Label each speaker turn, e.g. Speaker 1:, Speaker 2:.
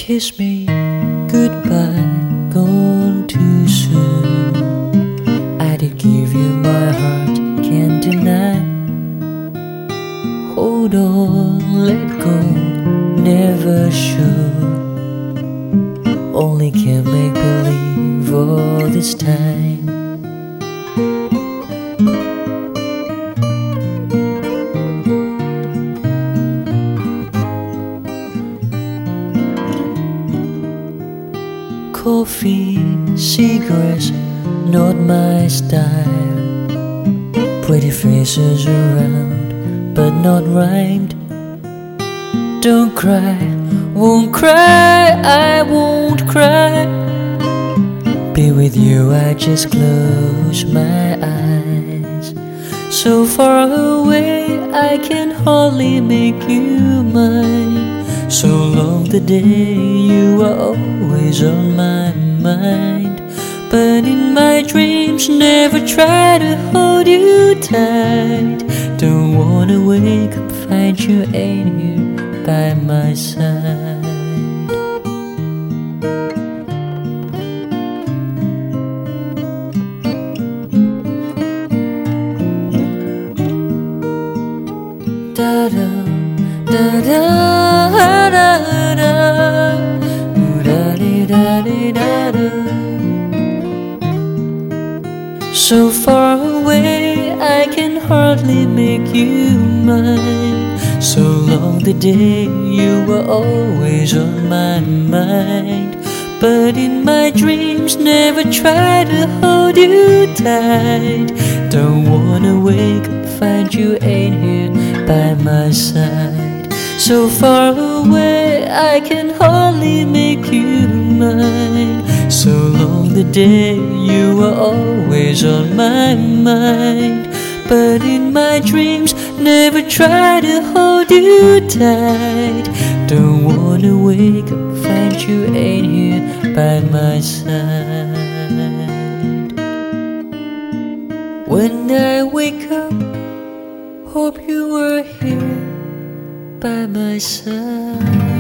Speaker 1: Kiss me goodbye, gone too soon. I did give you my heart, can't deny. Hold on, let go, never sure. Only can make believe all this time. Coffee, cigarettes, not my style. Pretty faces around, but not rhymed. Don't cry, won't cry, I won't cry. Be with you, I just close my eyes. So far away, I can hardly make you mine. So long the day you are always on my mind. But in my dreams never try to hold you tight. Don't wanna wake up, find you ain't here by my side. Da da da da da da da da da da. So far away, I can hardly make you mine. So long the day you were always on my mind. But in my dreams, never try to hold you tight. Don't wanna wake up, find you ain't here by my side. So far away, I can hardly make you mine. So long the day you were always on my mind. But in my dreams, never try to hold you tight. Don't wanna wake up, find you ain't here by my side. When I wake up, hope you were here by my side.